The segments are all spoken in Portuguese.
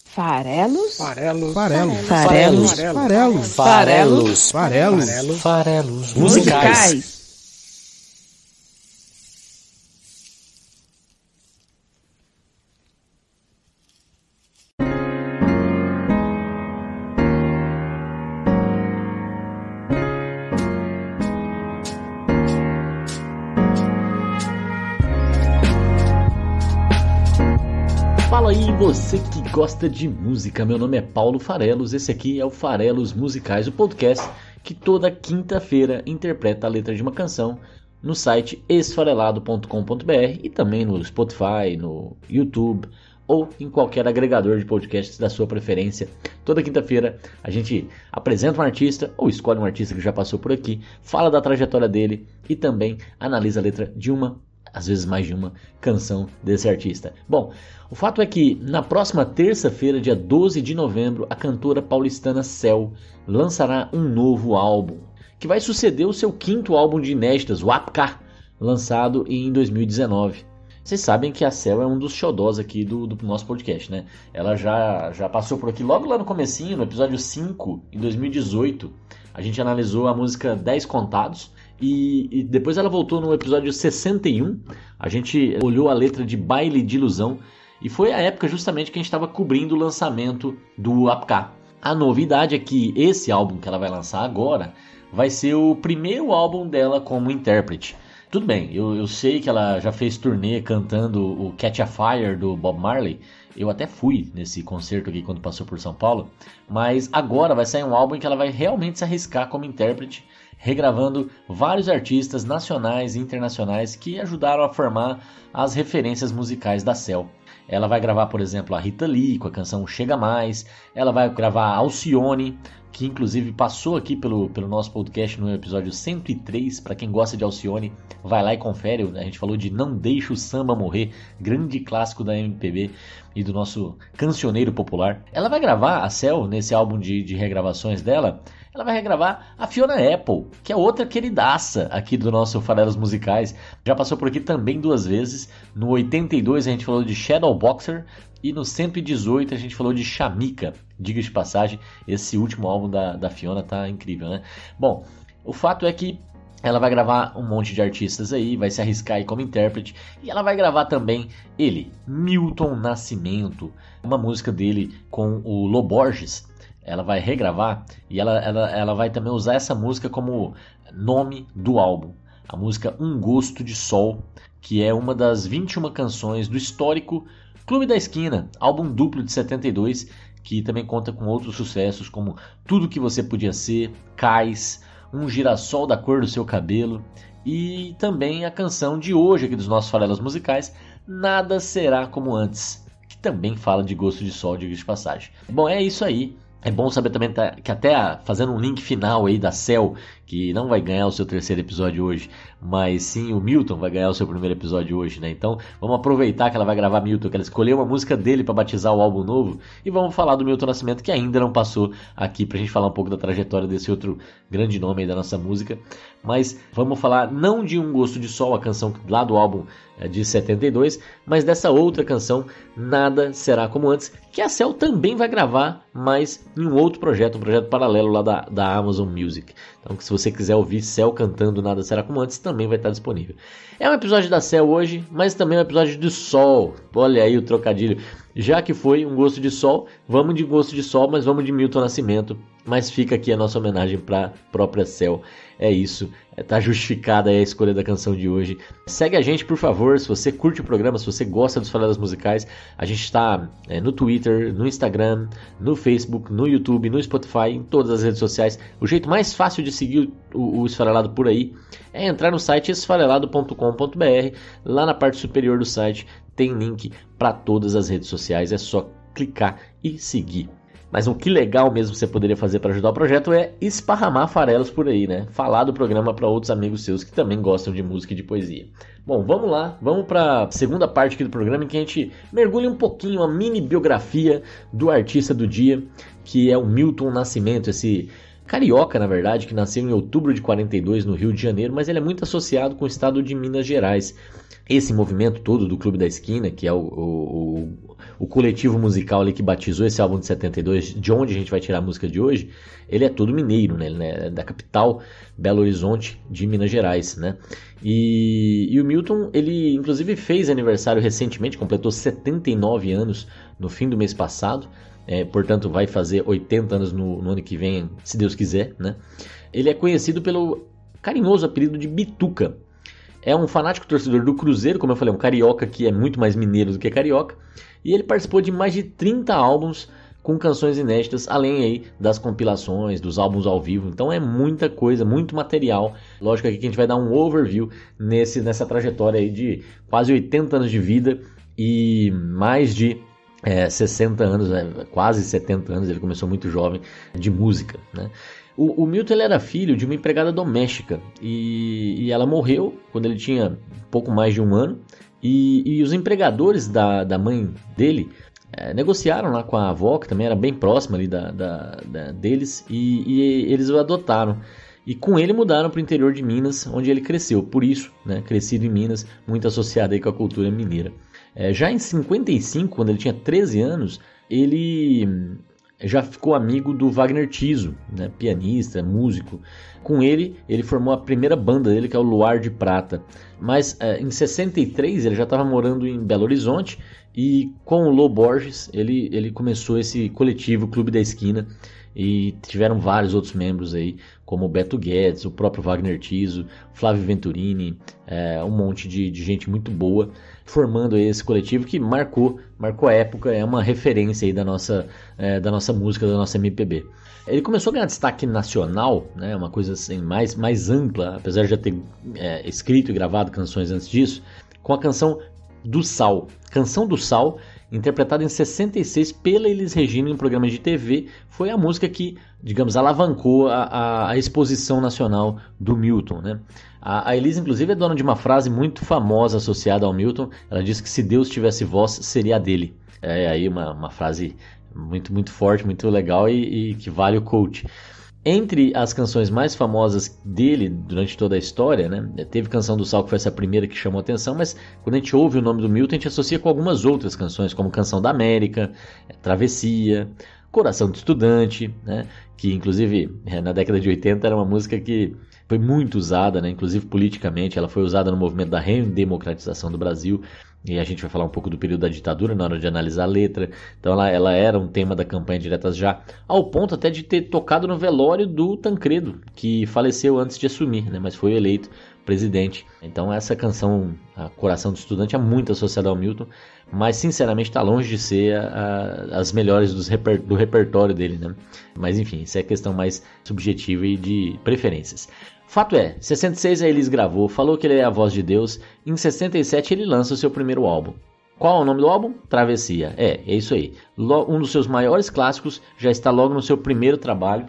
Farelos? Farelos. Farelos. Farelos. Farelos. Farelos. Farelos. Farelos. Musicais. Fala aí, você que gosta de música, meu nome é Paulo Farelos, esse aqui é o Farelos Musicais, o podcast que toda quinta-feira interpreta a letra de uma canção no site esfarelado.com.br e também no Spotify, no YouTube ou em qualquer agregador de podcasts da sua preferência. Toda quinta-feira a gente apresenta um artista ou escolhe um artista que já passou por aqui, fala da trajetória dele e também analisa a letra de uma, às vezes mais de uma, canção desse artista. Bom, o fato é que na próxima terça-feira, dia 12 de novembro, a cantora paulistana Cell lançará um novo álbum, que vai suceder o seu quinto álbum de inéditas, o APK, lançado em 2019. Vocês sabem que a Cell é um dos xodós aqui do nosso podcast, né? Ela já passou por aqui logo lá no comecinho, no episódio 5, em 2018. A gente analisou a música 10 Contados. E depois ela voltou no episódio 61, a gente olhou a letra de Baile de Ilusão e foi a época justamente que a gente estava cobrindo o lançamento do APK. A novidade é que esse álbum que ela vai lançar agora vai ser o primeiro álbum dela como intérprete. Tudo bem, eu sei que ela já fez turnê cantando o Catch a Fire do Bob Marley. Eu até fui nesse concerto aqui quando passou por São Paulo. Mas agora vai sair um álbum em que ela vai realmente se arriscar como intérprete, regravando vários artistas nacionais e internacionais que ajudaram a formar as referências musicais da Cell. Ela vai gravar, por exemplo, a Rita Lee com a canção Chega Mais. Ela vai gravar a Alcione, que inclusive passou aqui pelo nosso podcast no episódio 103. Para quem gosta de Alcione, vai lá e confere. A gente falou de Não Deixa o Samba Morrer, grande clássico da MPB e do nosso cancioneiro popular. Ela vai gravar, a Cell, nesse álbum de regravações dela, ela vai regravar a Fiona Apple, que é outra queridaça aqui do nosso Farelos Musicais. Já passou por aqui também 2 vezes. No 82 a gente falou de Shadow Boxer e no 118 a gente falou de Shamika. Diga de passagem, esse último álbum da Fiona tá incrível, né? Bom, o fato é que ela vai gravar um monte de artistas aí, vai se arriscar aí como intérprete. E ela vai gravar também ele, Milton Nascimento, uma música dele com o Lô Borges. Ela vai regravar e ela vai também usar essa música como nome do álbum. A música Um Gosto de Sol, que é uma das 21 canções do histórico Clube da Esquina, álbum duplo de 72, que também conta com outros sucessos como Tudo Que Você Podia Ser, Cais, Um Girassol da Cor do Seu Cabelo e também a canção de hoje aqui dos nossos Farelos Musicais, Nada Será Como Antes, que também fala de gosto de sol, diga de passagem. Bom, é isso aí. É bom saber também que até fazendo um link final aí da Cell, que não vai ganhar o seu terceiro episódio hoje, mas sim o Milton vai ganhar o seu primeiro episódio hoje, né? Então vamos aproveitar que ela vai gravar Milton, que ela escolheu uma música dele para batizar o álbum novo, e vamos falar do Milton Nascimento, que ainda não passou aqui pra gente falar um pouco da trajetória desse outro grande nome aí da nossa música. Mas vamos falar não de Um Gosto de Sol, a canção lá do álbum de 72, mas dessa outra canção, Nada Será Como Antes, que a Cell também vai gravar, mas em um outro projeto, um projeto paralelo lá da Amazon Music. Então, se você quiser ouvir Cell cantando Nada Será Como Antes, também vai estar disponível. É um episódio da Cell hoje, mas também é um episódio do Sol. Olha aí o trocadilho. Já que foi Um Gosto de Sol, vamos de Gosto de Sol, mas vamos de Milton Nascimento. Mas fica aqui a nossa homenagem para a própria Cell. É isso, tá justificada a escolha da canção de hoje. Segue a gente, por favor, se você curte o programa, se você gosta dos Farelos Musicais. A gente está no Twitter, no Instagram, no Facebook, no YouTube, no Spotify, em todas as redes sociais. O jeito mais fácil de seguir o Esfarelado por aí é entrar no site esfarelado.com.br. Lá na parte superior do site tem link para todas as redes sociais, é só clicar e seguir. Mas o que legal mesmo você poderia fazer para ajudar o projeto é esparramar farelos por aí, né? Falar do programa para outros amigos seus que também gostam de música e de poesia. Bom, vamos lá, vamos para a segunda parte aqui do programa em que a gente mergulha um pouquinho a mini biografia do artista do dia, que é o Milton Nascimento, esse carioca, na verdade, que nasceu em outubro de 42 no Rio de Janeiro, mas ele é muito associado com o estado de Minas Gerais. Esse movimento todo do Clube da Esquina, que é o o coletivo musical ali que batizou esse álbum de 72, de onde a gente vai tirar a música de hoje, ele é todo mineiro, né? Ele é da capital, Belo Horizonte, de Minas Gerais, né? E o Milton, ele inclusive fez aniversário recentemente, completou 79 anos no fim do mês passado, portanto vai fazer 80 anos no ano que vem, se Deus quiser, né? Ele é conhecido pelo carinhoso apelido de Bituca. É um fanático torcedor do Cruzeiro, como eu falei, um carioca que é muito mais mineiro do que carioca. E ele participou de mais de 30 álbuns com canções inéditas, além aí das compilações, dos álbuns ao vivo. Então é muita coisa, muito material. Lógico aqui que a gente vai dar um overview nessa trajetória aí de quase 80 anos de vida e mais de 60 anos, quase 70 anos, ele começou muito jovem, de música, né? O Milton, ele era filho de uma empregada doméstica e ela morreu quando ele tinha pouco mais de um ano, e os empregadores da mãe dele negociaram lá com a avó, que também era bem próxima ali deles, e eles o adotaram. E com ele mudaram para o interior de Minas, onde ele cresceu. Por isso, né, crescido em Minas, muito associado aí com a cultura mineira. Já em 55, quando ele tinha 13 anos, ele já ficou amigo do Wagner Tiso, né, pianista, músico. Com ele formou a primeira banda dele, que é o Luar de Prata. Mas em 63 ele já estava morando em Belo Horizonte, e com o Lô Borges ele começou esse coletivo Clube da Esquina, e tiveram vários outros membros aí, como o Beto Guedes, o próprio Wagner Tiso, Flávio Venturini, um monte de gente muito boa, formando aí esse coletivo que marcou a época, é uma referência aí da nossa música, da nossa MPB. Ele começou a ganhar destaque nacional, né, uma coisa assim, mais ampla, apesar de já ter escrito e gravado canções antes disso, com a canção do Sal. Canção do Sal, interpretada em 66 pela Elis Regina em programas de TV, foi a música que, digamos, alavancou a exposição nacional do Milton, né? A Elis, inclusive, é dona de uma frase muito famosa associada ao Milton. Ela disse que se Deus tivesse voz, seria a dele. É aí uma frase muito, muito forte, muito legal e que vale o coach. Entre as canções mais famosas dele durante toda a história, né, teve Canção do Sal, que foi essa primeira que chamou a atenção, mas quando a gente ouve o nome do Milton, a gente associa com algumas outras canções, como Canção da América, Travessia, Coração do Estudante, né, que inclusive na década de 80 era uma música que foi muito usada, né, inclusive politicamente. Ela foi usada no movimento da redemocratização do Brasil, e a gente vai falar um pouco do período da ditadura na hora de analisar a letra. Então ela era um tema da campanha Diretas Já, ao ponto até de ter tocado no velório do Tancredo, que faleceu antes de assumir, né, mas foi eleito presidente. Então essa canção, a Coração do Estudante, é muito associada ao Milton, mas sinceramente está longe de ser as melhores do repertório dele, né? Mas enfim, isso é questão mais subjetiva e de preferências. Fato é, em 66 a Elis gravou, falou que ele é a voz de Deus. Em 67 ele lança o seu primeiro álbum. Qual é o nome do álbum? Travessia. É isso aí. Um dos seus maiores clássicos, já está logo no seu primeiro trabalho.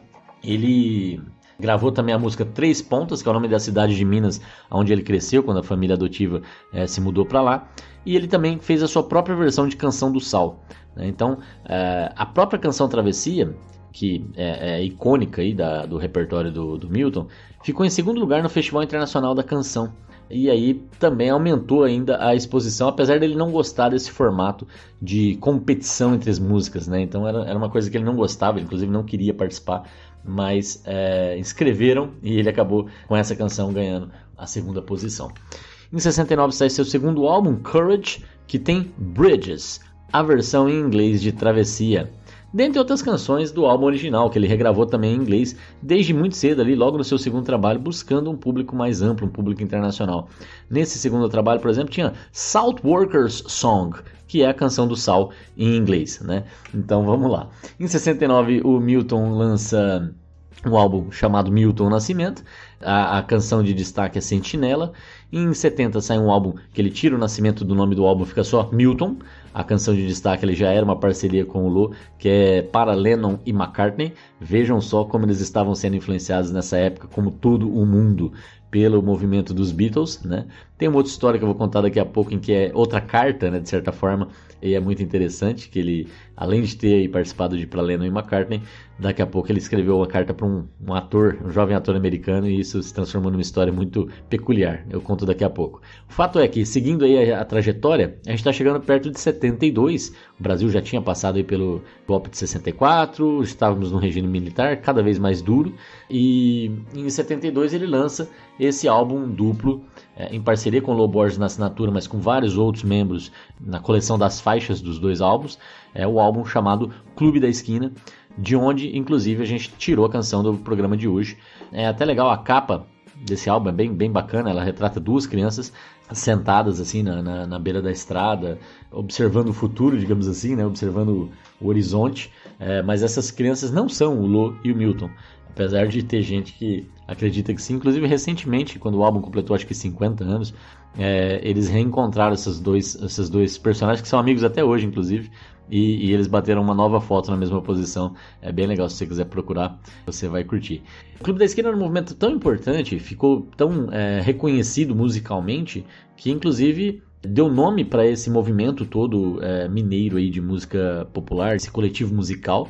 Ele gravou também a música Três Pontas, que é o nome da cidade de Minas, onde ele cresceu, quando a família adotiva se mudou para lá. E ele também fez a sua própria versão de Canção do Sal. Então, a própria canção Travessia, que é icônica aí do repertório do Milton, ficou em segundo lugar no Festival Internacional da Canção. E aí também aumentou ainda a exposição, apesar dele não gostar desse formato de competição entre as músicas, né? Então era uma coisa que ele não gostava, ele inclusive não queria participar, mas inscreveram e ele acabou com essa canção ganhando a segunda posição. Em 69 sai seu segundo álbum, Courage, que tem Bridges, a versão em inglês de Travessia, dentre outras canções do álbum original, que ele regravou também em inglês desde muito cedo ali, logo no seu segundo trabalho, buscando um público mais amplo, um público internacional. Nesse segundo trabalho, por exemplo, tinha Salt Workers Song, que é a canção do sal em inglês, né? Então vamos lá. Em 69 o Milton lança um álbum chamado Milton Nascimento, a canção de destaque é Sentinela. Em 70 sai um álbum que ele tira o nascimento do nome do álbum, fica só Milton. A canção de destaque ele já era uma parceria com o Lô, que é para Lennon e McCartney. Vejam só como eles estavam sendo influenciados nessa época, como todo o mundo, pelo movimento dos Beatles, né? Tem uma outra história que eu vou contar daqui a pouco, em que é outra carta, né, de certa forma, e é muito interessante, que ele, além de ter aí participado de Pra Lennon e McCartney, daqui a pouco ele escreveu uma carta para um ator, um jovem ator americano, e isso se transformou numa história muito peculiar. Eu conto daqui a pouco. O fato é que, seguindo aí a trajetória, a gente está chegando perto de 72, o Brasil já tinha passado aí pelo golpe de 64, estávamos num regime militar cada vez mais duro, e em 72 ele lança esse álbum duplo, em parceria com o Lô Borges na assinatura, mas com vários outros membros na coleção das faixas dos dois álbuns, é o álbum chamado Clube da Esquina, de onde inclusive a gente tirou a canção do programa de hoje. É até legal a capa desse álbum, é bem bacana, ela retrata duas crianças sentadas assim na beira da estrada, observando o futuro, digamos assim, né? Observando o horizonte, mas essas crianças não são o Lô e o Milton, apesar de ter gente que acredita que sim. Inclusive recentemente, quando o álbum completou acho que 50 anos, eles reencontraram esses dois personagens que são amigos até hoje, inclusive, e eles bateram uma nova foto na mesma posição. É bem legal, se você quiser procurar, você vai curtir. O Clube da Esquina era um movimento tão importante, ficou tão reconhecido musicalmente, que inclusive deu nome para esse movimento todo mineiro aí de música popular, esse coletivo musical.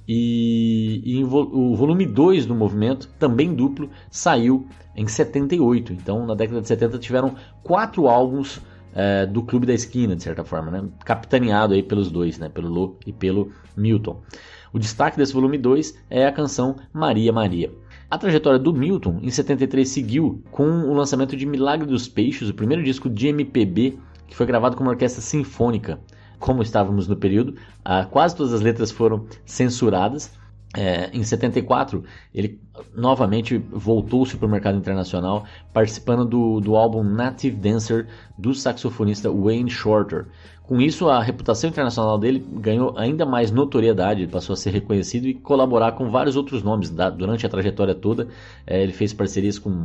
E o volume 2 do movimento, também duplo, saiu em 78. Então na década de 70 tiveram 4 álbuns do Clube da Esquina, de certa forma, né? Capitaneado aí pelos dois, né? Pelo Lô e pelo Milton. O destaque desse volume 2 é a canção Maria Maria. A trajetória do Milton em 73 seguiu com o lançamento de Milagre dos Peixes, o primeiro disco de MPB que foi gravado com uma orquestra sinfônica. Como estávamos no período, quase todas as letras foram censuradas. Em 74, ele novamente voltou-se para o mercado internacional, participando do álbum Native Dancer do saxofonista Wayne Shorter. Com isso, a reputação internacional dele ganhou ainda mais notoriedade, passou a ser reconhecido e colaborar com vários outros nomes. Durante a trajetória toda, ele fez parcerias com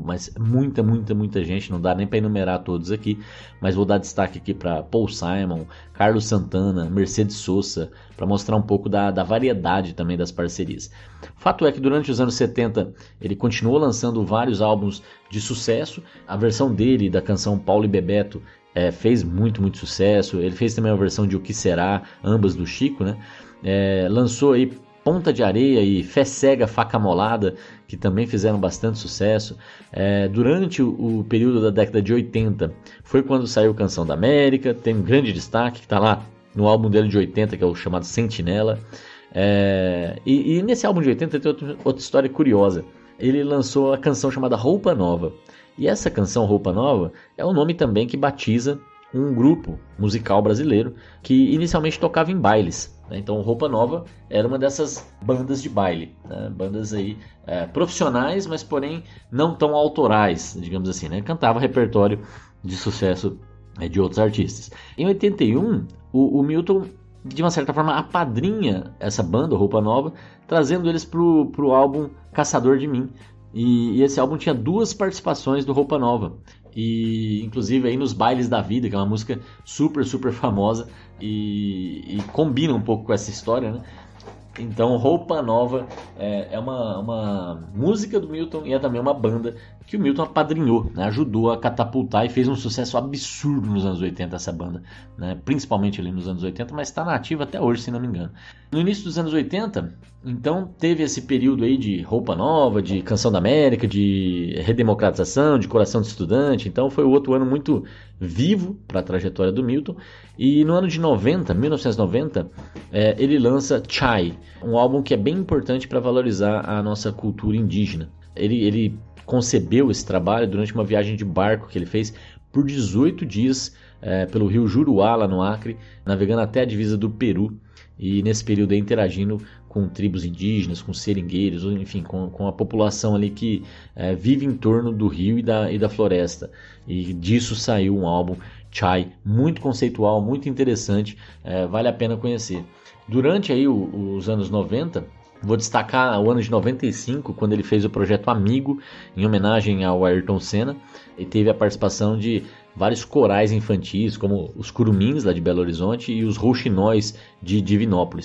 muita gente, não dá nem para enumerar todos aqui, mas vou dar destaque aqui para Paul Simon, Carlos Santana, Mercedes Sosa, para mostrar um pouco da variedade também das parcerias. O fato é que durante os anos 70 ele continuou lançando vários álbuns de sucesso. A versão dele da canção Paulo e Bebeto fez muito sucesso. Ele fez também a versão de O Que Será, ambas do Chico, né? Lançou aí Ponta de Areia e Fé Cega, Faca Molada, que também fizeram bastante sucesso. Durante o período da década de 80 foi quando saiu Canção da América, tem um grande destaque que está lá no álbum dele de 80, que é o chamado Sentinela. E nesse álbum de 80 tem outra história curiosa. Ele lançou a canção chamada Roupa Nova. E essa canção Roupa Nova é o nome também que batiza um grupo musical brasileiro que inicialmente tocava em bailes, né? Então Roupa Nova era uma dessas bandas de baile, né? Bandas aí profissionais, mas porém não tão autorais, digamos assim, né? Cantava repertório de sucesso de outros artistas. Em 81, o Milton, de uma certa forma, apadrinha essa banda, Roupa Nova, trazendo eles pro álbum Caçador de Mim. E esse álbum tinha 2 participações do Roupa Nova. E inclusive aí nos Bailes da Vida, que é uma música super famosa e combina um pouco com essa história, né? Então Roupa Nova é uma música do Milton e é também uma banda que o Milton apadrinhou, né? Ajudou a catapultar e fez um sucesso absurdo nos anos 80 essa banda, né? Principalmente ali nos anos 80, mas está nativa até hoje, se não me engano. No início dos anos 80, então teve esse período aí de Roupa Nova, de Canção da América, de redemocratização, de Coração de Estudante. Então foi outro ano muito vivo para a trajetória do Milton. E no ano de 1990, ele lança Chai, um álbum que é bem importante para valorizar a nossa cultura indígena. Ele concebeu esse trabalho durante uma viagem de barco que ele fez por 18 dias pelo rio Juruá, lá no Acre, navegando até a divisa do Peru. E nesse período aí interagindo com tribos indígenas, com seringueiros, enfim, com a população ali que vive em torno do rio e da floresta. E disso saiu um álbum, Chai, muito conceitual, muito interessante, vale a pena conhecer. Durante aí os anos 90, vou destacar o ano de 95, quando ele fez o projeto Amigo, em homenagem ao Ayrton Senna, e teve a participação de vários corais infantis, como os Curumins, lá de Belo Horizonte, e os Rouxinóis, de Divinópolis.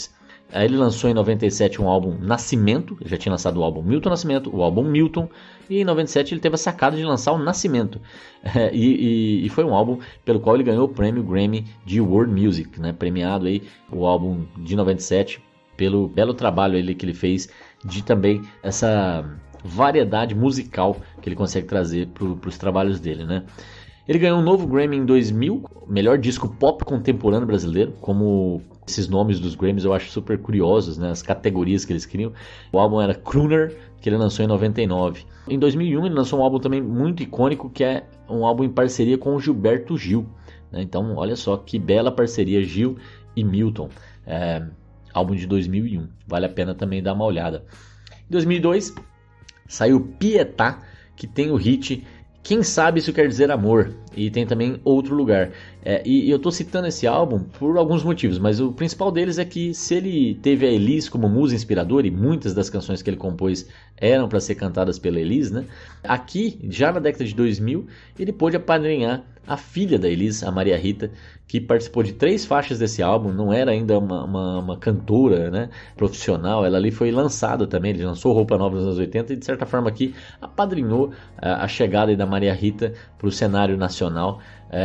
Aí ele lançou em 97 um álbum Nascimento, ele já tinha lançado o álbum Milton Nascimento, o álbum Milton, e em 97 ele teve a sacada de lançar o Nascimento. E foi um álbum pelo qual ele ganhou o prêmio Grammy de World Music, né? Premiado aí o álbum de 97 pelo belo trabalho que ele fez de também essa variedade musical que ele consegue trazer para os trabalhos dele, né? Ele ganhou um novo Grammy em 2000, melhor disco pop contemporâneo brasileiro, como esses nomes dos Grammys eu acho super curiosos, né? As categorias que eles criam. O álbum era Crooner, que ele lançou em 99. Em 2001 ele lançou um álbum também muito icônico, que é um álbum em parceria com o Gilberto Gil, né? Então olha só que bela parceria, Gil e Milton. Álbum de 2001, vale a pena também dar uma olhada. Em 2002 saiu Pietá, que tem o hit Quem Sabe Isso Quer Dizer Amor, e tem também Outro Lugar. E eu estou citando esse álbum por alguns motivos, mas o principal deles é que se ele teve a Elis como musa inspiradora, e muitas das canções que ele compôs eram para ser cantadas pela Elis, né? Aqui, já na década de 2000, ele pôde apadrinhar a filha da Elis, a Maria Rita, que participou de 3 faixas desse álbum, não era ainda uma cantora, né, profissional, ela ali foi lançada também, ele lançou Roupa Nova nos anos 80 e de certa forma aqui apadrinhou a chegada aí da Maria Rita para o cenário nacional.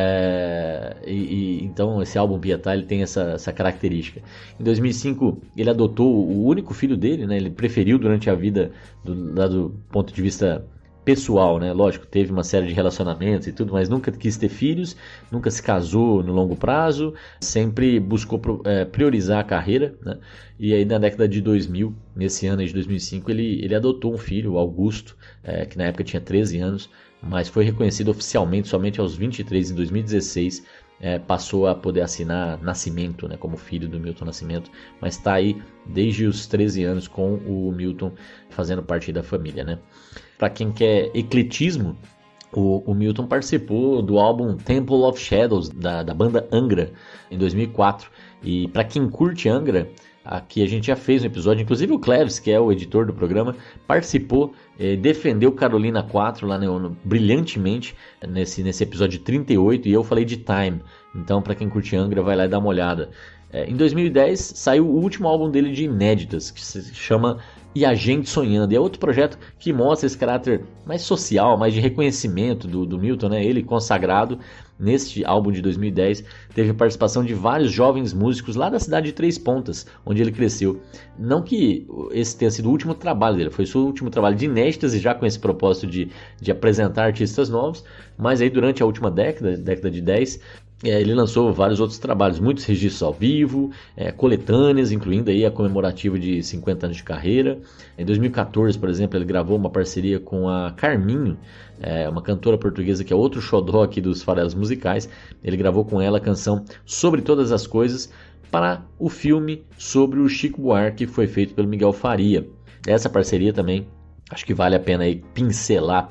Então esse álbum Pietá ele tem essa característica. Em 2005 ele adotou o único filho dele, né, ele preferiu durante a vida do ponto de vista pessoal, né? Lógico, teve uma série de relacionamentos e tudo, mas nunca quis ter filhos, nunca se casou no longo prazo, sempre buscou priorizar a carreira, né? E aí na década de 2000, nesse ano de 2005, ele adotou um filho, o Augusto, que na época tinha 13 anos, mas foi reconhecido oficialmente somente aos 23 em 2016, passou a poder assinar Nascimento, né, como filho do Milton Nascimento, mas está aí desde os 13 anos com o Milton fazendo parte da família, né? Para quem quer ecletismo, o Milton participou do álbum Temple of Shadows da banda Angra em 2004. E para quem curte Angra, aqui a gente já fez um episódio, inclusive o Cleves, que é o editor do programa, participou, defendeu Carolina 4 lá brilhantemente nesse episódio 38, e eu falei de Time. Então para quem curte Angra, vai lá e dá uma olhada. Em 2010 saiu o último álbum dele de inéditas, que se chama E a Gente Sonhando. E é outro projeto que mostra esse caráter mais social, mais de reconhecimento do Milton, né? Ele consagrado neste álbum de 2010, teve participação de vários jovens músicos lá da cidade de Três Pontas, onde ele cresceu. Não que esse tenha sido o último trabalho dele, foi o seu último trabalho de inéditas e já com esse propósito de apresentar artistas novos, mas aí durante a última década de 10, ele lançou vários outros trabalhos, muitos registros ao vivo, coletâneas, incluindo aí a comemorativa de 50 anos de carreira. Em 2014, por exemplo, ele gravou uma parceria com a Carminho, uma cantora portuguesa que é outro xodó aqui dos farelos musicais. Ele gravou com ela a canção Sobre Todas as Coisas para o filme sobre o Chico Buarque, que foi feito pelo Miguel Faria. Essa parceria também acho que vale a pena aí pinçar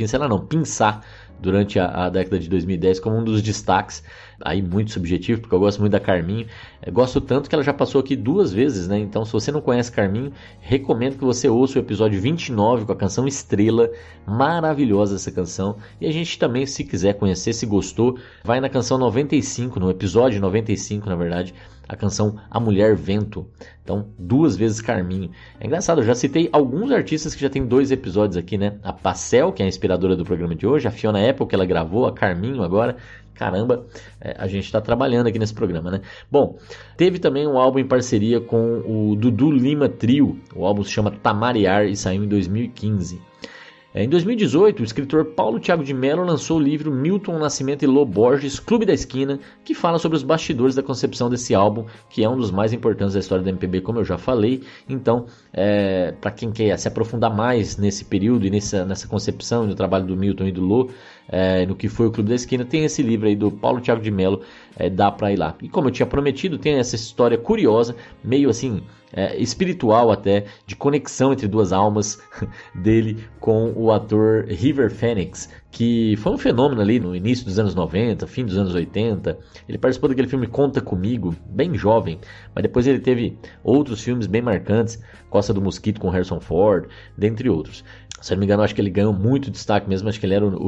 durante a década de 2010 como um dos destaques, aí muito subjetivo, porque eu gosto muito da Carminho, gosto tanto que ela já passou aqui 2 vezes, né? Então se você não conhece Carminho, recomendo que você ouça o episódio 29 com a canção Estrela, maravilhosa essa canção. E a gente também, se quiser conhecer, se gostou, vai na canção 95, no episódio 95 na verdade, a canção A Mulher Vento. Então 2 vezes Carminho. É engraçado, eu já citei alguns artistas que já tem 2 episódios aqui, né? A Pacel, que é a inspiradora do programa de hoje, a Fiona Apple, que ela gravou, a Carminho agora. Caramba, a gente está trabalhando aqui nesse programa, né? Bom, teve também um álbum em parceria com o Dudu Lima Trio. O álbum se chama Tamariar e saiu em 2015. Em 2018, o escritor Paulo Thiago de Mello lançou o livro Milton Nascimento e Lô Borges, Clube da Esquina, que fala sobre os bastidores da concepção desse álbum, que é um dos mais importantes da história da MPB, como eu já falei. Então, para quem quer se aprofundar mais nesse período e nessa concepção e no trabalho do Milton e do Lô, no que foi o Clube da Esquina, tem esse livro aí do Paulo Thiago de Mello, dá para ir lá. E como eu tinha prometido, tem essa história curiosa, meio assim, espiritual até, de conexão entre 2 almas dele com o ator River Phoenix, que foi um fenômeno ali no início dos anos 90, fim dos anos 80. Ele participou daquele filme Conta Comigo, bem jovem, mas depois ele teve outros filmes bem marcantes, Costa do Mosquito com Harrison Ford, dentre outros. Se eu não me engano, acho que ele ganhou muito destaque mesmo, acho que ele era o jovem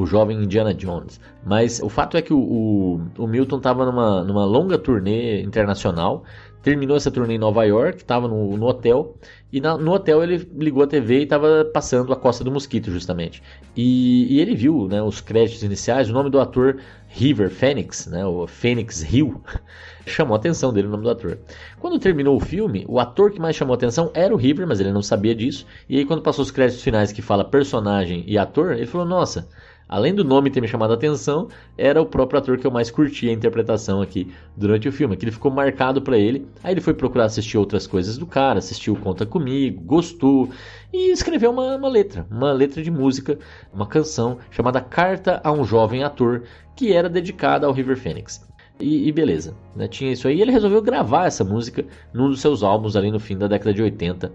Indiana Jones. Mas o fato é que o Milton estava numa longa turnê internacional, terminou essa turnê em Nova York, estava no hotel, e no hotel ele ligou a TV e estava passando A Costa do Mosquito, justamente. E ele viu, né, os créditos iniciais, o nome do ator River Phoenix, né, o Phoenix Hill, chamou a atenção dele, o nome do ator. Quando terminou o filme, o ator que mais chamou a atenção era o River, mas ele não sabia disso. E aí quando passou os créditos finais que fala personagem e ator, ele falou, nossa, além do nome ter me chamado a atenção, era o próprio ator que eu mais curti a interpretação aqui durante o filme. Aquilo ficou marcado pra ele. Aí ele foi procurar assistir outras coisas do cara, assistiu Conta Comigo, gostou e escreveu uma letra de música, uma canção chamada Carta a um Jovem Ator, que era dedicada ao River Phoenix. E beleza, né? Tinha isso aí. E ele resolveu gravar essa música num dos seus álbuns ali no fim da década de 80.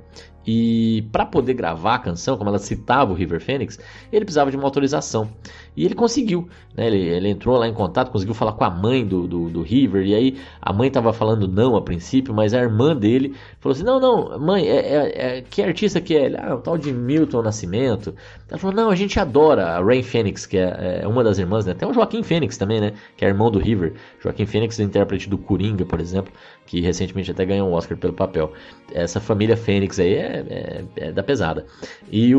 E para poder gravar a canção, como ela citava o River Phoenix, ele precisava de uma autorização. E ele conseguiu, né? Ele entrou lá em contato, conseguiu falar com a mãe do River. E aí a mãe estava falando não a princípio, mas a irmã dele falou assim, não, mãe, que artista que é? Ele, o tal de Milton Nascimento. Ela falou, não, a gente adora a Rain Phoenix, que é uma das irmãs, né? Tem o Joaquim Phoenix também, né? Que é irmão do River. Joaquim Phoenix, intérprete do Coringa, por exemplo, que recentemente até ganhou um Oscar pelo papel. Essa família Phoenix aí é da pesada. E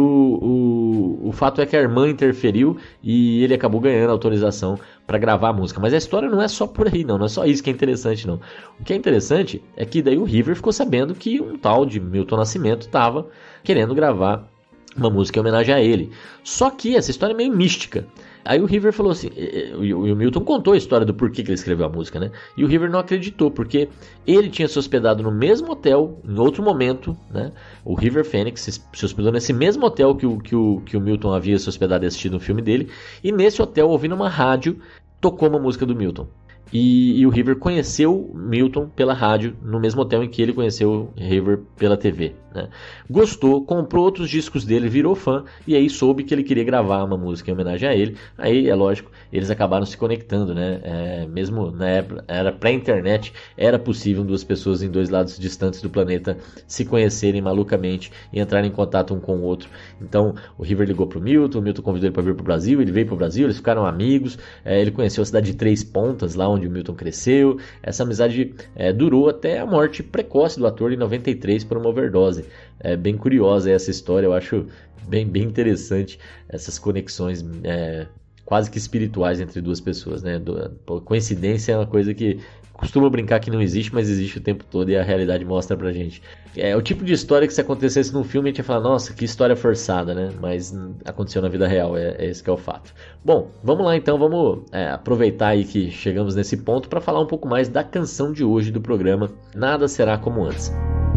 o fato é que a irmã interferiu e ele acabou ganhando autorização para gravar a música. Mas a história não é só por aí, não é só isso que é interessante, não. O que é interessante é que daí o River ficou sabendo que um tal de Milton Nascimento estava querendo gravar uma música em homenagem a ele. Só que essa história é meio mística. Aí o River falou assim, o Milton contou a história do porquê que ele escreveu a música, né? E o River não acreditou, porque ele tinha se hospedado no mesmo hotel, em outro momento, né? O River Phoenix se hospedou nesse mesmo hotel que o Milton havia se hospedado e assistido um filme dele, e nesse hotel, ouvindo uma rádio, tocou uma música do Milton. E o River conheceu Milton pela rádio, no mesmo hotel em que ele conheceu o River pela TV, né? Gostou, comprou outros discos dele, virou fã, e aí soube que ele queria gravar uma música em homenagem a ele. Aí, é lógico, eles acabaram se conectando, né? Mesmo na época, era pré-internet, era possível duas pessoas em dois lados distantes do planeta se conhecerem malucamente e entrarem em contato um com o outro. Então, o River ligou pro Milton, o Milton convidou ele para vir pro Brasil, ele veio pro Brasil, eles ficaram amigos, ele conheceu a cidade de Três Pontas, lá onde o Milton cresceu. Essa amizade durou até a morte precoce do ator em 93 por uma overdose. É bem curiosa essa história, eu acho bem interessante essas conexões quase que espirituais entre duas pessoas, né? Coincidência é uma coisa que costuma brincar que não existe, mas existe o tempo todo e a realidade mostra pra gente. É o tipo de história que se acontecesse num filme a gente ia falar, nossa, que história forçada, né? Mas aconteceu na vida real, esse que é o fato. Bom, vamos lá então, vamos aproveitar aí que chegamos nesse ponto para falar um pouco mais da canção de hoje do programa Nada Será Como Antes.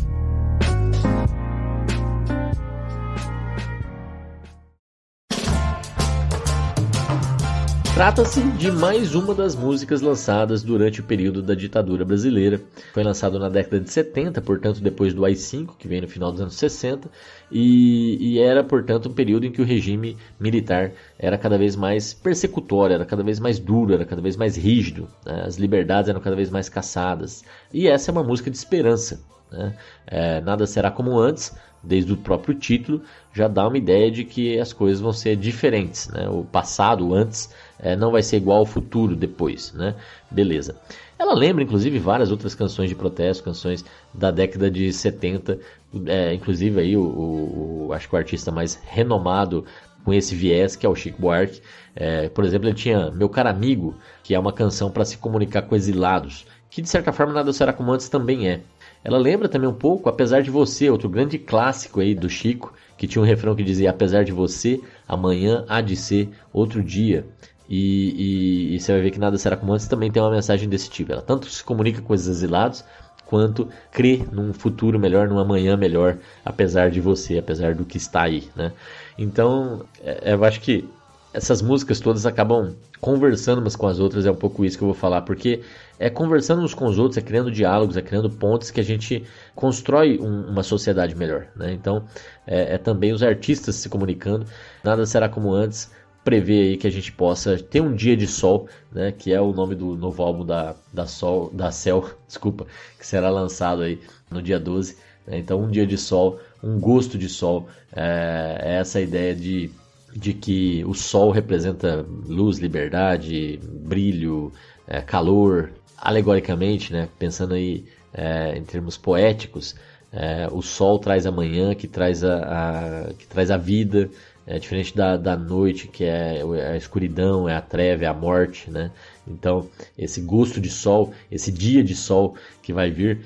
Trata-se de mais uma das músicas lançadas durante o período da ditadura brasileira. Foi lançado na década de 70, portanto depois do AI-5, que veio no final dos anos 60, e era, portanto, um período em que o regime militar era cada vez mais persecutório, era cada vez mais duro, era cada vez mais rígido, né? As liberdades eram cada vez mais caçadas. E essa é uma música de esperança, né? Nada será como antes. Desde o próprio título já dá uma ideia de que as coisas vão ser diferentes, né? O passado, antes, não vai ser igual ao futuro, depois, né? Beleza. Ela lembra, inclusive, várias outras canções de protesto, canções da década de 70, inclusive aí acho que o artista mais renomado com esse viés, que é o Chico Buarque. Por exemplo, ele tinha Meu Caro Amigo, que é uma canção para se comunicar com exilados, que de certa forma Nada Será Como Antes também é. Ela lembra também um pouco Apesar de Você, outro grande clássico aí do Chico, que tinha um refrão que dizia: apesar de você, amanhã há de ser outro dia. E você vai ver que Nada Será Como Antes também tem uma mensagem desse tipo. Ela tanto se comunica com os exilados, quanto crê num futuro melhor, num amanhã melhor, apesar de você, apesar do que está aí, né? Então, eu acho que essas músicas todas acabam conversando umas com as outras, é um pouco isso que eu vou falar, porque conversando uns com os outros, criando diálogos, criando pontes que a gente constrói uma sociedade melhor, né? Então, também os artistas se comunicando. Nada Será Como Antes prevê aí que a gente possa ter um dia de sol, né? Que é o nome do novo álbum da Cell, desculpa, que será lançado aí no dia 12, né? Então, um dia de sol, um gosto de sol, essa ideia de de que o sol representa luz, liberdade, brilho, calor, alegoricamente, né? Pensando aí em termos poéticos, o sol traz a manhã, que traz a vida, diferente da noite, que é a escuridão, é a treva, é a morte, né? Então, esse gosto de sol, esse dia de sol que vai vir,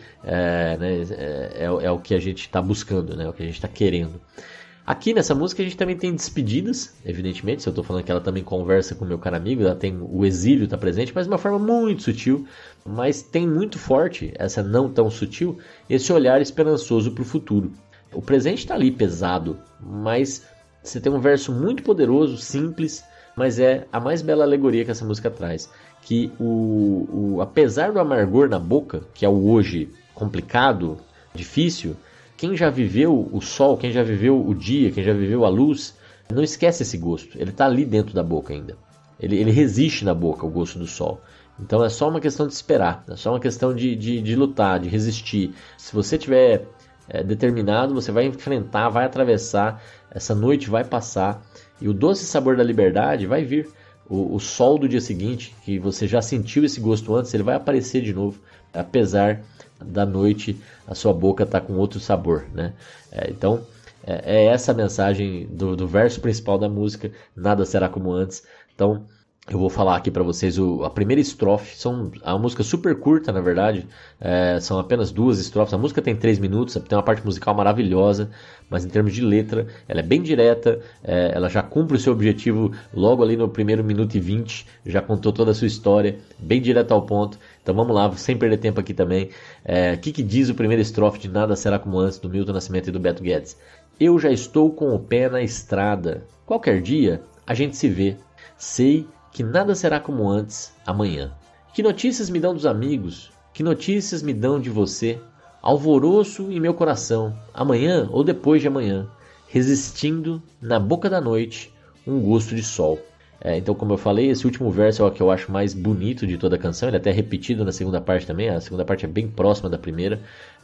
né, é o que a gente está buscando, né? É o que a gente está querendo. Aqui nessa música a gente também tem despedidas, evidentemente, se eu estou falando que ela também conversa com o meu caro amigo, ela tem o exílio está presente, mas de uma forma muito sutil, mas tem muito forte, essa não tão sutil, esse olhar esperançoso para o futuro. O presente está ali pesado, mas você tem um verso muito poderoso, simples, mas é a mais bela alegoria que essa música traz, que apesar do amargor na boca, que é o hoje complicado, difícil, quem já viveu o sol, quem já viveu o dia, quem já viveu a luz, não esquece esse gosto. Ele está ali dentro da boca ainda. Ele resiste na boca, o gosto do sol. Então é só uma questão de esperar, é só uma questão de lutar, de resistir. Se você tiver determinado, você vai enfrentar, vai atravessar, essa noite vai passar e o doce sabor da liberdade vai vir. O sol do dia seguinte, que você já sentiu esse gosto antes, ele vai aparecer de novo, apesar da noite a sua boca está com outro sabor, né? Então é essa a mensagem do verso principal da música, nada será como antes. Então eu vou falar aqui para vocês a primeira estrofe. É uma música super curta, na verdade, são apenas 2 estrofes. A música tem 3 minutos, tem uma parte musical maravilhosa, mas em termos de letra, ela é bem direta, ela já cumpre o seu objetivo logo ali no primeiro minuto e 20, já contou toda a sua história, bem direto ao ponto. Então vamos lá, sem perder tempo aqui também. O que diz o primeiro estrofe de Nada Será Como Antes, do Milton Nascimento e do Beto Guedes? Eu já estou com o pé na estrada, qualquer dia a gente se vê, sei que nada será como antes amanhã. Que notícias me dão dos amigos? Que notícias me dão de você? Alvoroço em meu coração, amanhã ou depois de amanhã, resistindo na boca da noite um gosto de sol. Então, como eu falei, esse último verso é o que eu acho mais bonito de toda a canção. Ele é até repetido na segunda parte também. A segunda parte é bem próxima da primeira.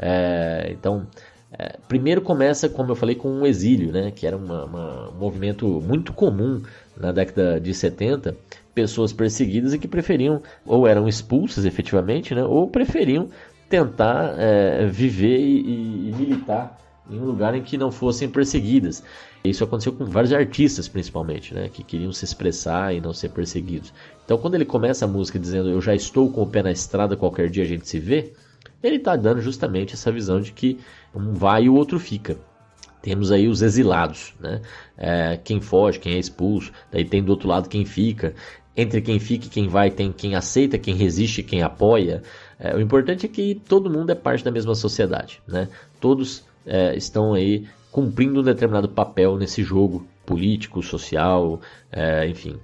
Primeiro começa, como eu falei, com um exílio, né? Que era um movimento muito comum na década de 70. Pessoas perseguidas e que preferiam, ou eram expulsas efetivamente, né? Ou preferiam tentar viver e militar em um lugar em que não fossem perseguidas. Isso aconteceu com vários artistas, principalmente, né, que queriam se expressar e não ser perseguidos. Então, quando ele começa a música dizendo eu já estou com o pé na estrada, qualquer dia a gente se vê, ele está dando justamente essa visão de que um vai e o outro fica. Temos aí os exilados, né? Quem foge, quem é expulso, daí tem do outro lado quem fica. Entre quem fica e quem vai, tem quem aceita, quem resiste, quem apoia. O importante é que todo mundo é parte da mesma sociedade, né? Todos estão aí cumprindo um determinado papel nesse jogo político, social, enfim.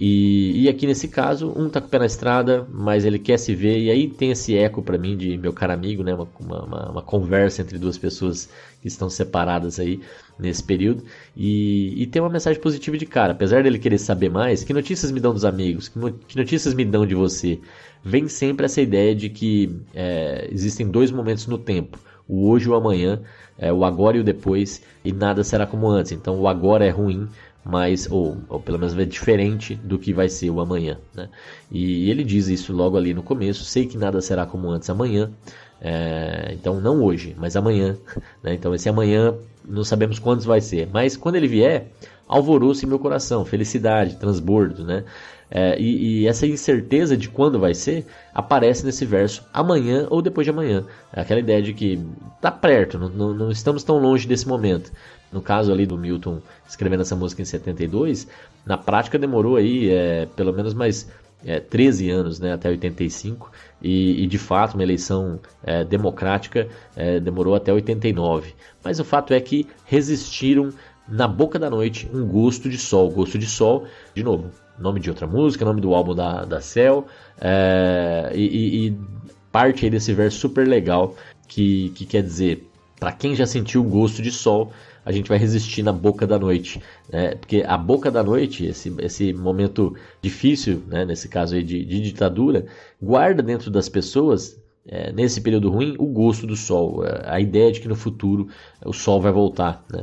E aqui nesse caso, um tá com o pé na estrada, mas ele quer se ver, e aí tem esse eco para mim de meu caro amigo, né? Uma conversa entre duas pessoas que estão separadas aí nesse período, e tem uma mensagem positiva de cara. Apesar dele querer saber mais, que notícias me dão dos amigos, que notícias me dão de você? Vem sempre essa ideia de que existem 2 momentos no tempo, o hoje e o amanhã, o agora e o depois, e nada será como antes. Então o agora é ruim, mas ou pelo menos é diferente do que vai ser o amanhã, né? E ele diz isso logo ali no começo: sei que nada será como antes amanhã, então não hoje, mas amanhã, né? Então esse amanhã não sabemos quando vai ser, mas quando ele vier, alvoroço em meu coração, felicidade, transbordo, né? E essa incerteza de quando vai ser aparece nesse verso, amanhã ou depois de amanhã. Aquela ideia de que está perto, não estamos tão longe desse momento. No caso ali do Milton escrevendo essa música em 72, na prática demorou aí pelo menos mais 13 anos, né, até 85, e de fato uma eleição democrática demorou até 89. Mas o fato é que resistiram na boca da noite um gosto de sol, de novo, nome de outra música, nome do álbum da Cell, e parte aí desse verso super legal que quer dizer, para quem já sentiu o gosto de sol, a gente vai resistir na boca da noite, né? Porque a boca da noite, esse momento difícil, né, nesse caso aí de ditadura, guarda dentro das pessoas, nesse período ruim, o gosto do sol, a ideia de que no futuro o sol vai voltar, né?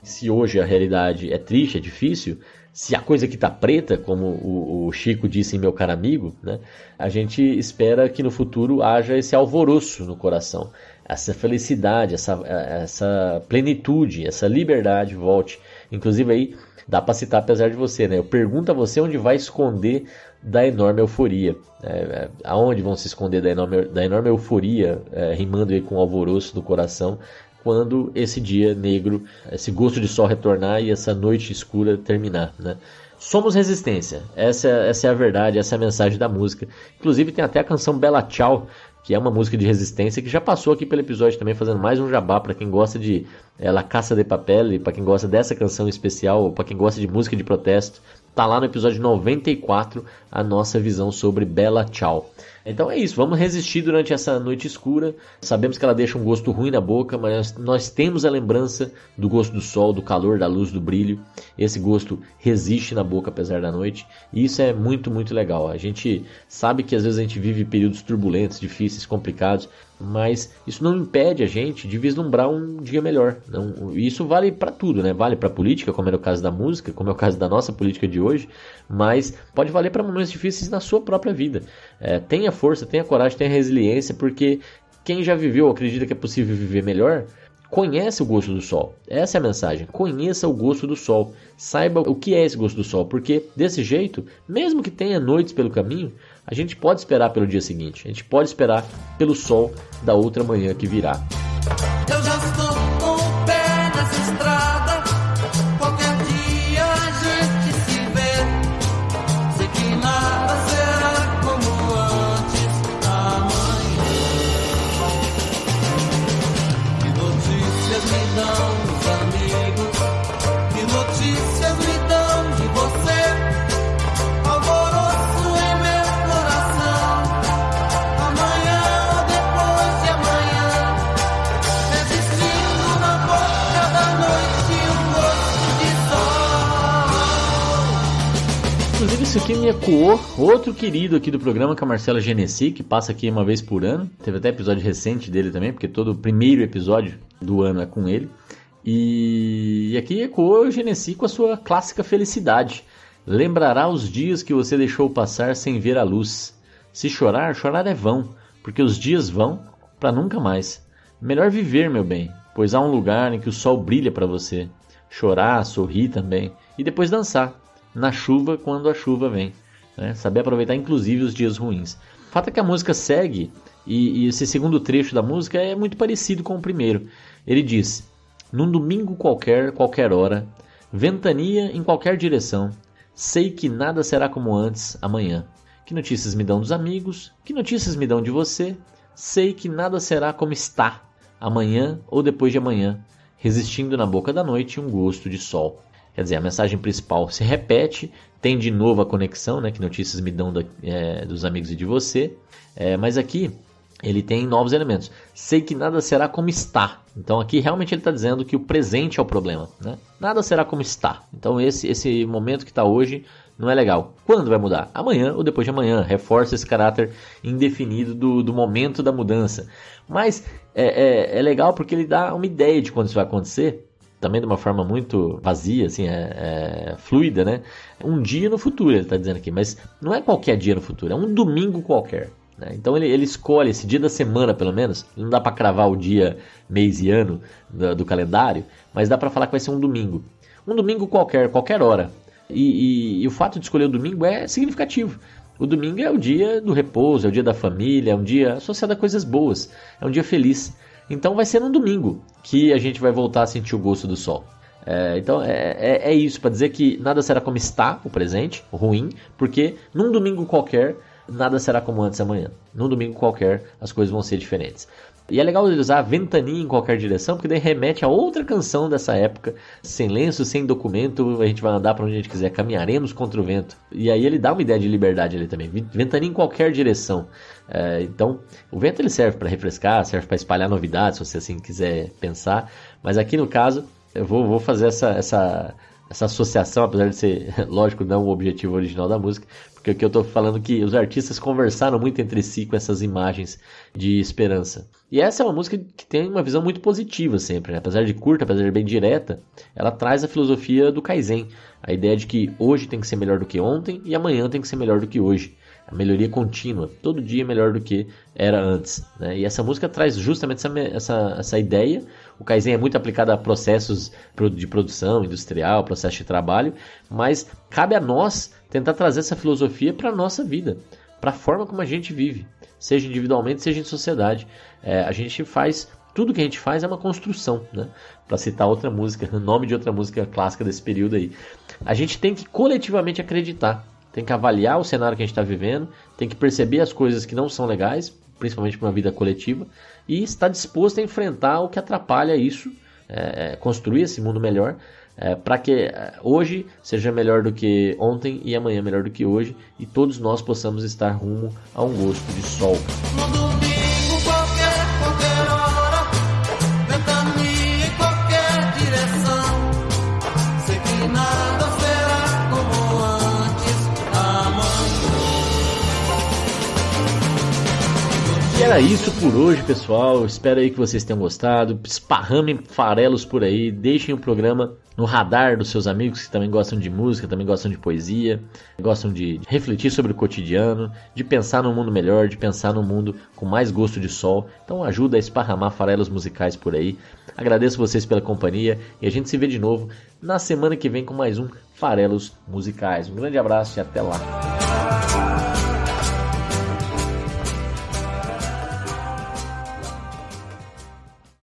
Se hoje a realidade é triste, é difícil, se a coisa aqui tá preta, como o Chico disse em Meu Caro Amigo, né, a gente espera que no futuro haja esse alvoroço no coração, essa felicidade, essa plenitude, essa liberdade volte. Inclusive aí dá para citar apesar de você, né? Eu pergunto a você onde vai esconder da enorme euforia. Aonde vão se esconder da enorme euforia, rimando aí com o alvoroço do coração, quando esse dia negro, esse gosto de sol retornar e essa noite escura terminar, né? Somos resistência, essa é a verdade, essa é a mensagem da música. Inclusive tem até a canção Bella Ciao, que é uma música de resistência, que já passou aqui pelo episódio também, fazendo mais um jabá para quem gosta de La Casa de Papel, e para quem gosta dessa canção especial, ou para quem gosta de música de protesto. Tá lá no episódio 94 a nossa visão sobre Bella Ciao. Então é isso, vamos resistir durante essa noite escura. Sabemos que ela deixa um gosto ruim na boca, mas nós temos a lembrança do gosto do sol, do calor, da luz, do brilho. Esse gosto resiste na boca apesar da noite. E isso é muito, muito legal. A gente sabe que às vezes a gente vive períodos turbulentos, difíceis, complicados, mas isso não impede a gente de vislumbrar um dia melhor. Isso vale para tudo, né? Vale para a política, como era o caso da música, como é o caso da nossa política de hoje, mas pode valer para momentos difíceis na sua própria vida. Tenha força, tenha coragem, tenha resiliência, porque quem já viveu, acredita que é possível viver melhor, conhece o gosto do sol. Essa é a mensagem. Conheça o gosto do sol. Saiba o que é esse gosto do sol, porque desse jeito, mesmo que tenha noites pelo caminho, a gente pode esperar pelo dia seguinte. A gente pode esperar pelo sol da outra manhã que virá. Eu já estou com o pé nessa estrada. Qualquer dia a gente se vê. Sei que nada será como antes amanhã. Que notícias me dão os amigos? Que notícias me dão de você? Alvoroço em meu coração. Amanhã ou depois de amanhã, resistindo na boca da noite um gosto de sol. Inclusive isso aqui me ecoou outro querido aqui do programa, que é o Marcelo Genesi, que passa aqui uma vez por ano. Teve até episódio recente dele também, porque todo o primeiro episódio do ano é com ele. E aqui ecoou o Genesi com a sua clássica felicidade. Lembrará os dias que você deixou passar sem ver a luz. Se chorar, chorar é vão, porque os dias vão para nunca mais. Melhor viver, meu bem, pois há um lugar em que o sol brilha para você. Chorar, sorrir também, e depois dançar, na chuva quando a chuva vem. Né? Saber aproveitar inclusive os dias ruins. O fato é que a música segue, e esse segundo trecho da música é muito parecido com o primeiro. Ele diz: num domingo qualquer, qualquer hora, ventania em qualquer direção, sei que nada será como antes amanhã. Que notícias me dão dos amigos? Que notícias me dão de você? Sei que nada será como está amanhã ou depois de amanhã, resistindo na boca da noite um gosto de sol. Quer dizer, a mensagem principal se repete, tem de novo a conexão, né? Que notícias me dão dos amigos e de você. Mas aqui ele tem novos elementos. Sei que nada será como está. Então aqui realmente ele está dizendo que o presente é o problema, né? Nada será como está. Então esse momento que está hoje não é legal. Quando vai mudar? Amanhã ou depois de amanhã. Reforça esse caráter indefinido do momento da mudança. Mas é legal porque ele dá uma ideia de quando isso vai acontecer. Também de uma forma muito vazia, assim, fluida, né? Um dia no futuro, ele está dizendo aqui. Mas não é qualquer dia no futuro, é um domingo qualquer. Então ele escolhe esse dia da semana, pelo menos. Não dá para cravar o dia, mês e ano do calendário, mas dá para falar que vai ser um domingo. Um domingo qualquer hora. E o fato de escolher o domingo é significativo. O domingo é o dia do repouso, é o dia da família, é um dia associado a coisas boas, é um dia feliz. Então vai ser num domingo que a gente vai voltar a sentir o gosto do sol. Então é isso, para dizer que nada será como está, o presente, o ruim, porque num domingo qualquer nada será como antes amanhã. Num domingo qualquer as coisas vão ser diferentes. E é legal ele usar ventania em qualquer direção, porque daí remete a outra canção dessa época. Sem lenço, sem documento, a gente vai andar para onde a gente quiser, caminharemos contra o vento. E aí ele dá uma ideia de liberdade ali também. Ventania em qualquer direção. Então o vento ele serve para refrescar, serve para espalhar novidades, se você assim quiser pensar. Mas aqui no caso eu vou fazer essa essa associação, apesar de ser, lógico, não o objetivo original da música, porque aqui eu tô falando que os artistas conversaram muito entre si com essas imagens de esperança. E essa é uma música que tem uma visão muito positiva sempre, né? Apesar de curta, apesar de bem direta, ela traz a filosofia do Kaizen, a ideia de que hoje tem que ser melhor do que ontem e amanhã tem que ser melhor do que hoje. A melhoria contínua, todo dia melhor do que era antes, né? E essa música traz justamente essa ideia. O Kaizen é muito aplicado a processos de produção industrial, processo de trabalho, mas cabe a nós tentar trazer essa filosofia para a nossa vida, para a forma como a gente vive, seja individualmente, seja em sociedade. A gente faz, tudo que a gente faz é uma construção, né? Para citar outra música, o nome de outra música clássica desse período aí. A gente tem que coletivamente acreditar. Tem que avaliar o cenário que a gente está vivendo, tem que perceber as coisas que não são legais, principalmente para uma vida coletiva, e estar disposto a enfrentar o que atrapalha isso, construir esse mundo melhor, para que hoje seja melhor do que ontem e amanhã melhor do que hoje, e todos nós possamos estar rumo a um gosto de sol. No domingo, qualquer hora, ventania em qualquer direção. Sei que nada será como antes amanhã. E era isso por hoje, pessoal. Espero aí que vocês tenham gostado. Esparramem farelos por aí, deixem o programa no radar dos seus amigos que também gostam de música, também gostam de poesia, gostam de refletir sobre o cotidiano, de pensar num mundo melhor, de pensar num mundo com mais gosto de sol. Então ajuda a esparramar farelos musicais por aí. Agradeço vocês pela companhia e a gente se vê de novo na semana que vem com mais um Farelos Musicais. Um grande abraço e até lá.